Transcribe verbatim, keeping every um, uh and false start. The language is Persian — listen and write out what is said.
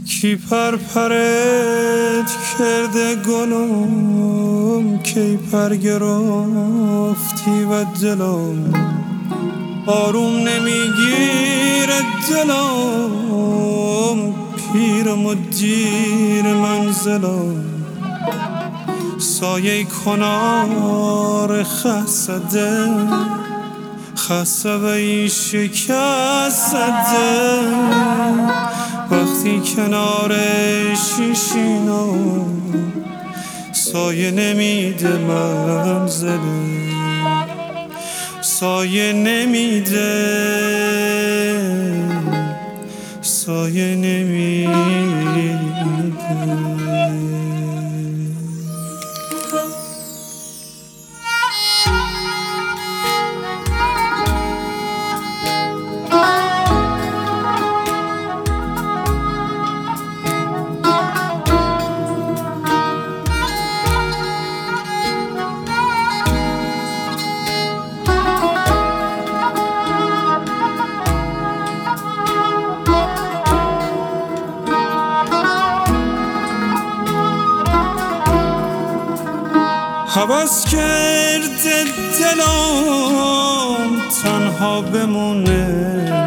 کی پرپرت کرده گلم، کی پر گرفتی و دلم آروم نمیگیره دلم، پیرم و دیر منزلم سایه کنار خسده خسته و ای شکسته وقتی کنارش شیشینم سایه نمیده منزله سایه نمیده سایه نمیده. هوس کرده دلم تنها بمونه